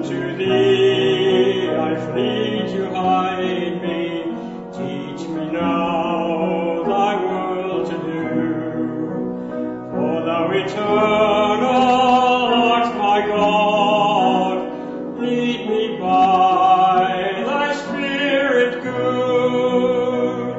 to thee I flee to hide me. Teach me now thy will to do. For thou eternal art my God, lead me by thy Spirit good.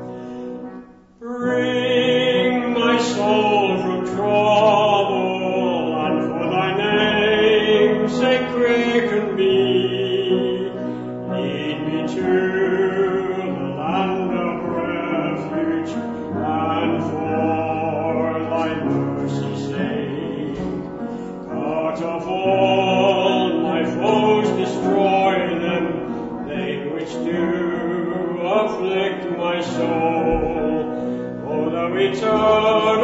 Bring my soul from trouble, and for thy name's sake quicken me. Lead me to the land of refuge, and for thy mercy's sake. Cut off all my foes, destroy them, they which do afflict my soul. O thou eternal